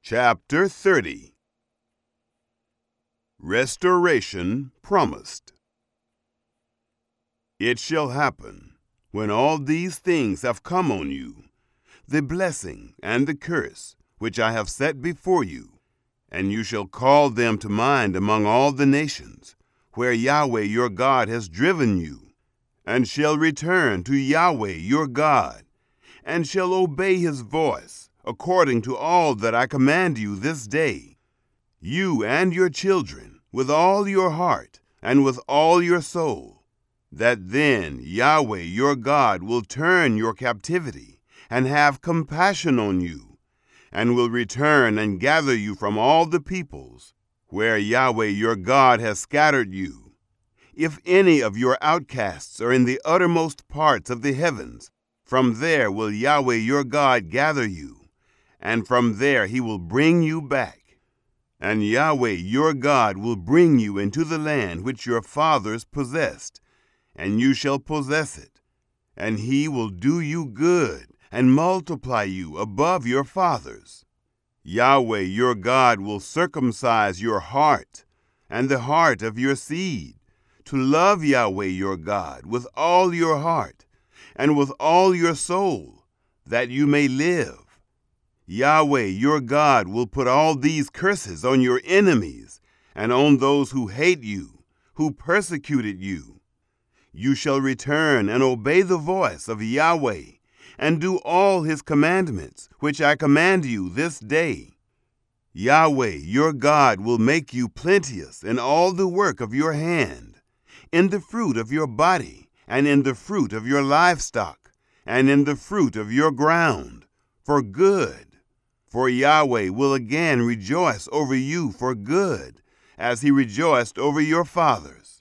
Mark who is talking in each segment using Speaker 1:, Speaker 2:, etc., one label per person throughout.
Speaker 1: Chapter 30. Restoration Promised. It shall happen, when all these things have come on you, the blessing and the curse which I have set before you, and you shall call them to mind among all the nations, where Yahweh your God has driven you, and shall return to Yahweh your God, and shall obey his voice, according to all that I command you this day, you and your children, with all your heart and with all your soul, that then Yahweh your God will turn your captivity and have compassion on you, and will return and gather you from all the peoples, where Yahweh your God has scattered you. If any of your outcasts are in the uttermost parts of the heavens, from there will Yahweh your God gather you, and from there he will bring you back. And Yahweh your God will bring you into the land which your fathers possessed, and you shall possess it. And he will do you good, and multiply you above your fathers. Yahweh your God will circumcise your heart, and the heart of your seed, to love Yahweh your God with all your heart, and with all your soul, that you may live. Yahweh your God will put all these curses on your enemies, and on those who hate you, who persecuted you. You shall return and obey the voice of Yahweh, and do all his commandments, which I command you this day. Yahweh your God will make you plenteous in all the work of your hand, in the fruit of your body, and in the fruit of your livestock, and in the fruit of your ground, for good. For Yahweh will again rejoice over you for good, as he rejoiced over your fathers.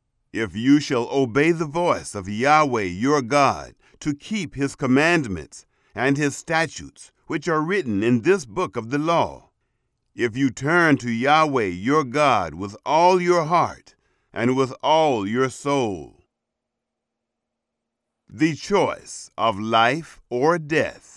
Speaker 1: If you shall obey the voice of Yahweh your God, to keep his commandments and his statutes, which are written in this book of the law, if you turn to Yahweh your God with all your heart and with all your soul. The choice of life or death.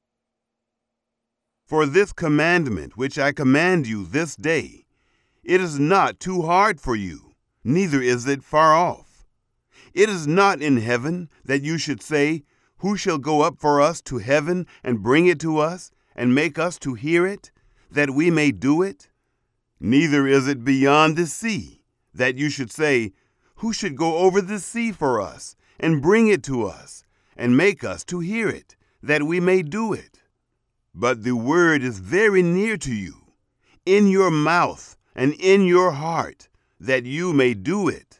Speaker 1: For this commandment which I command you this day, it is not too hard for you, neither is it far off. It is not in heaven, that you should say, who shall go up for us to heaven and bring it to us, and make us to hear it, that we may do it? Neither is it beyond the sea, that you should say, who should go over the sea for us, and bring it to us, and make us to hear it, that we may do it? But the word is very near to you, in your mouth and in your heart, that you may do it.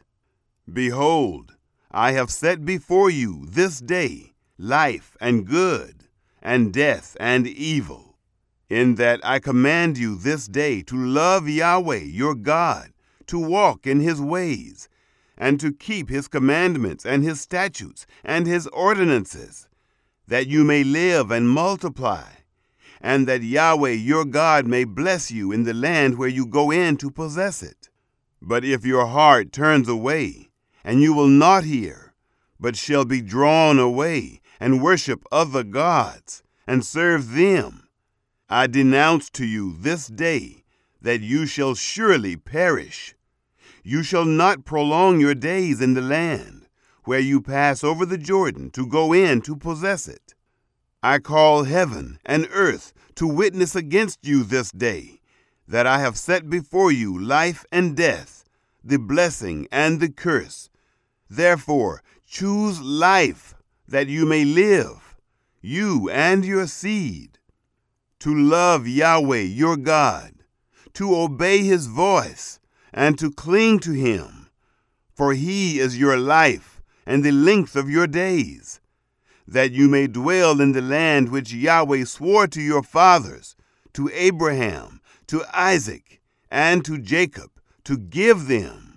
Speaker 1: Behold, I have set before you this day life and good, and death and evil, in that I command you this day to love Yahweh your God, to walk in his ways, and to keep his commandments and his statutes and his ordinances, that you may live and multiply, and that Yahweh your God may bless you in the land where you go in to possess it. But if your heart turns away, and you will not hear, but shall be drawn away, and worship other gods, and serve them, I denounce to you this day that you shall surely perish. You shall not prolong your days in the land, where you pass over the Jordan to go in to possess it. I call heaven and earth to witness against you this day, that I have set before you life and death, the blessing and the curse. Therefore, choose life, that you may live, you and your seed, to love Yahweh your God, to obey his voice, and to cling to him. For he is your life and the length of your days, that you may dwell in the land which Yahweh swore to your fathers, to Abraham, to Isaac, and to Jacob, to give them.